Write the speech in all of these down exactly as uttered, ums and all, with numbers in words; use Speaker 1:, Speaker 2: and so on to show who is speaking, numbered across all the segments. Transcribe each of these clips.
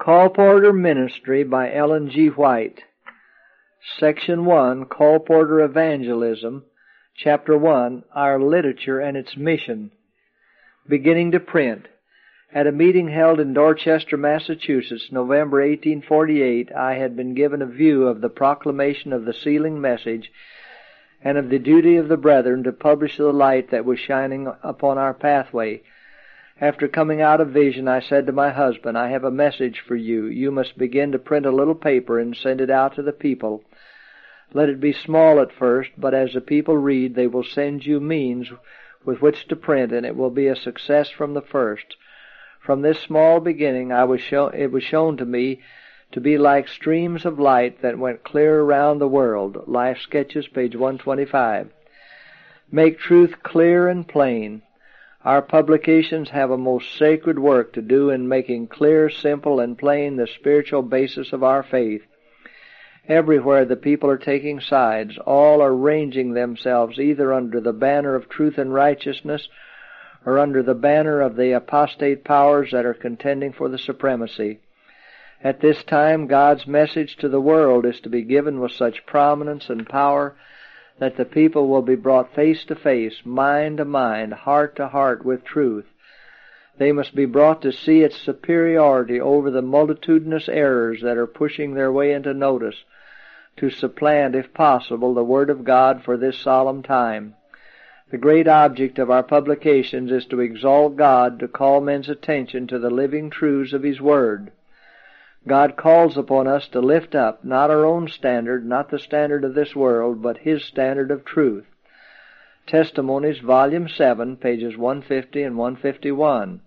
Speaker 1: Colporteur Ministry by Ellen G. White. Section one, Colporteur Evangelism. Chapter one, Our Literature and Its Mission. Beginning to print. At a meeting held in Dorchester, Massachusetts, November eighteen forty-eight, I had been given a view of the proclamation of the sealing message and of the duty of the brethren to publish the light that was shining upon our pathway. After coming out of vision, I said to my husband, I have a message for you. You must begin to print a little paper and send it out to the people. Let it be small at first, but as the people read, they will send you means with which to print, and it will be a success from the first. From this small beginning, I was show, it was shown to me to be like streams of light that went clear around the world. Life Sketches, page one twenty-five. Make truth clear and plain. Our publications have a most sacred work to do in making clear, simple, and plain the spiritual basis of our faith. Everywhere the people are taking sides, all are ranging themselves either under the banner of truth and righteousness or under the banner of the apostate powers that are contending for the supremacy. At this time, God's message to the world is to be given with such prominence and power that the people will be brought face to face, mind to mind, heart to heart with truth. They must be brought to see its superiority over the multitudinous errors that are pushing their way into notice, to supplant, if possible, the Word of God for this solemn time. The great object of our publications is to exalt God, to call men's attention to the living truths of His Word. God calls upon us to lift up not our own standard, not the standard of this world, but His standard of truth. Testimonies, Volume seven, pages one fifty and one fifty-one.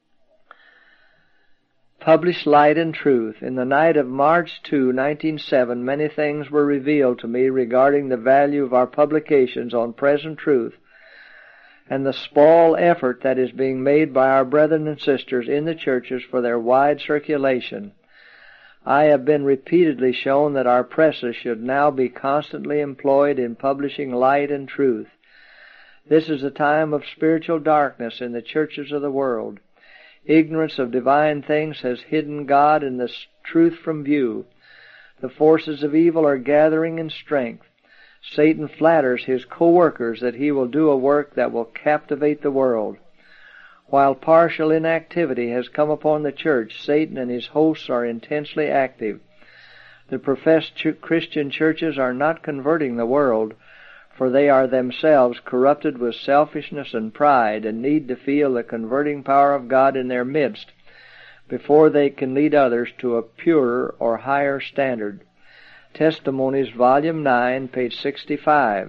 Speaker 1: Publish light and truth. In the night of March second, nineteen oh seven, many things were revealed to me regarding the value of our publications on present truth and the small effort that is being made by our brethren and sisters in the churches for their wide circulation. I have been repeatedly shown that our presses should now be constantly employed in publishing light and truth. This is a time of spiritual darkness in the churches of the world. Ignorance of divine things has hidden God and the truth from view. The forces of evil are gathering in strength. Satan flatters his co-workers that he will do a work that will captivate the world. While partial inactivity has come upon the church, Satan and his hosts are intensely active. The professed ch- Christian churches are not converting the world, for they are themselves corrupted with selfishness and pride and need to feel the converting power of God in their midst before they can lead others to a purer or higher standard. Testimonies, Volume nine, page sixty-five.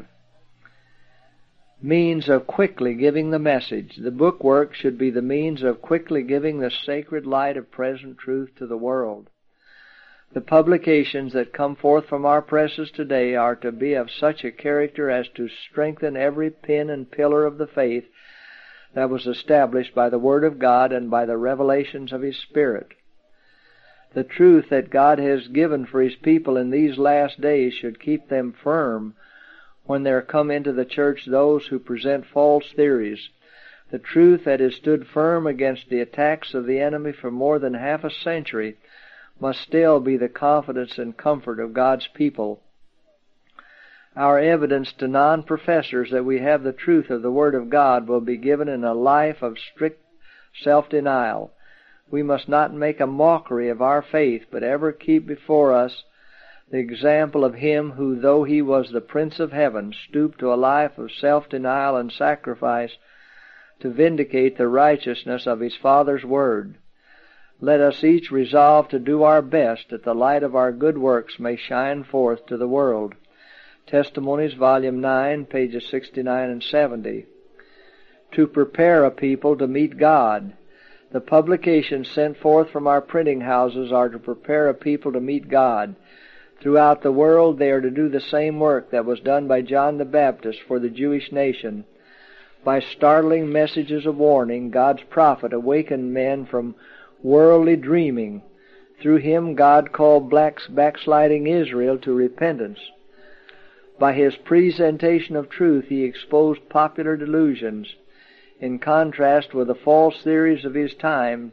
Speaker 1: Means of quickly giving the message. The book work should be the means of quickly giving the sacred light of present truth to the world. The publications that come forth from our presses today are to be of such a character as to strengthen every pin and pillar of the faith that was established by the Word of God and by the revelations of His Spirit. The truth that God has given for His people in these last days should keep them firm when there come into the church those who present false theories. The truth that has stood firm against the attacks of the enemy for more than half a century must still be the confidence and comfort of God's people. Our evidence to non-professors that we have the truth of the Word of God will be given in a life of strict self-denial. We must not make a mockery of our faith, but ever keep before us the example of Him who, though He was the Prince of Heaven, stooped to a life of self-denial and sacrifice to vindicate the righteousness of His Father's Word. Let us each resolve to do our best that the light of our good works may shine forth to the world. Testimonies, Volume nine, pages sixty-nine and seventy. To prepare a people to meet God. The publications sent forth from our printing houses are to prepare a people to meet God. Throughout the world they are to do the same work that was done by John the Baptist for the Jewish nation. By startling messages of warning, God's prophet awakened men from worldly dreaming. Through him God called backsliding Israel to repentance. By his presentation of truth he exposed popular delusions. In contrast with the false theories of his time,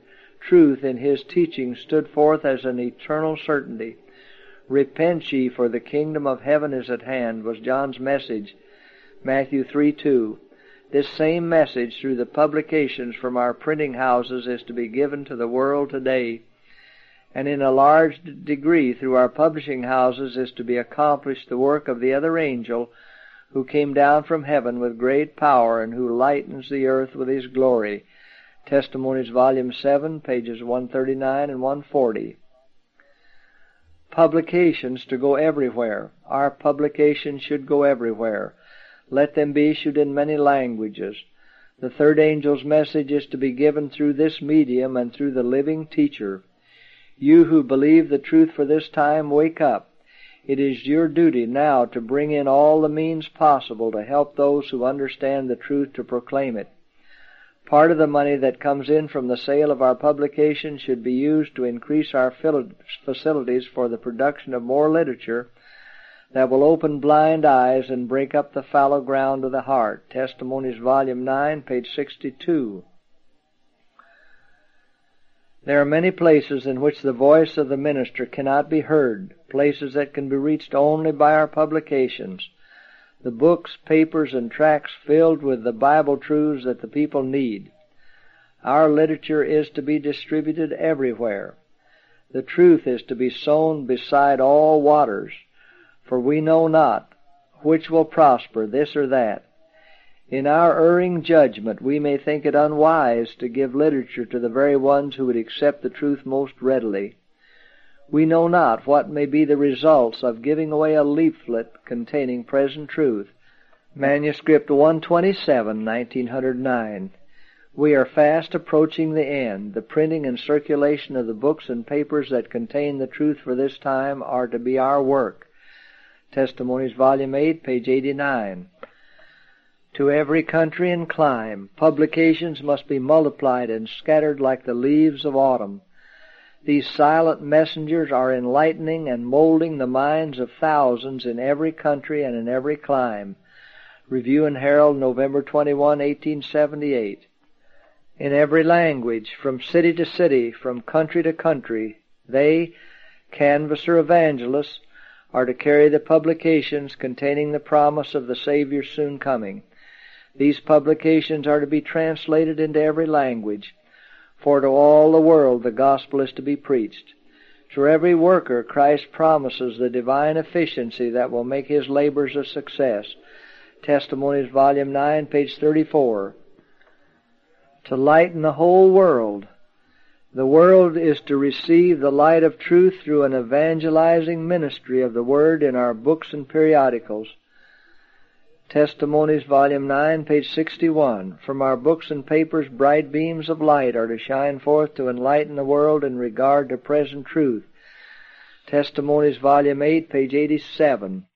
Speaker 1: truth in his teaching stood forth as an eternal certainty. Repent ye, for the kingdom of heaven is at hand, was John's message, Matthew three two. This same message, through the publications from our printing houses, is to be given to the world today, and in a large degree through our publishing houses is to be accomplished the work of the other angel who came down from heaven with great power and who lightens the earth with his glory. Testimonies, Volume seven, pages one thirty-nine and one forty. Publications to go everywhere. Our publications should go everywhere. Let them be issued in many languages. The third angel's message is to be given through this medium and through the living teacher. You who believe the truth for this time, wake up. It is your duty now to bring in all the means possible to help those who understand the truth to proclaim it. Part of the money that comes in from the sale of our publication should be used to increase our facilities for the production of more literature that will open blind eyes and break up the fallow ground of the heart. Testimonies, Volume nine, page sixty-two. There are many places in which the voice of the minister cannot be heard, places that can be reached only by our publications. The books, papers, and tracts filled with the Bible truths that the people need. Our literature is to be distributed everywhere. The truth is to be sown beside all waters, for we know not which will prosper, this or that. In our erring judgment, we may think it unwise to give literature to the very ones who would accept the truth most readily. We know not what may be the results of giving away a leaflet containing present truth. Manuscript one twenty-seven, nineteen oh nine. We are fast approaching the end. The printing and circulation of the books and papers that contain the truth for this time are to be our work. Testimonies, Volume eight, page eighty-nine. To every country and clime, publications must be multiplied and scattered like the leaves of autumn. These silent messengers are enlightening and molding the minds of thousands in every country and in every clime. Review and Herald, November twenty-first, eighteen seventy-eight. In every language, from city to city, from country to country, they, canvasser evangelists, are to carry the publications containing the promise of the Savior's soon coming. These publications are to be translated into every language, for to all the world the gospel is to be preached. To every worker, Christ promises the divine efficiency that will make his labors a success. Testimonies, Volume nine, page thirty-four. To lighten the whole world. The world is to receive the light of truth through an evangelizing ministry of the Word in our books and periodicals. Testimonies, Volume nine, page sixty-one. From our books and papers, bright beams of light are to shine forth to enlighten the world in regard to present truth. Testimonies, Volume eight, page eighty-seven.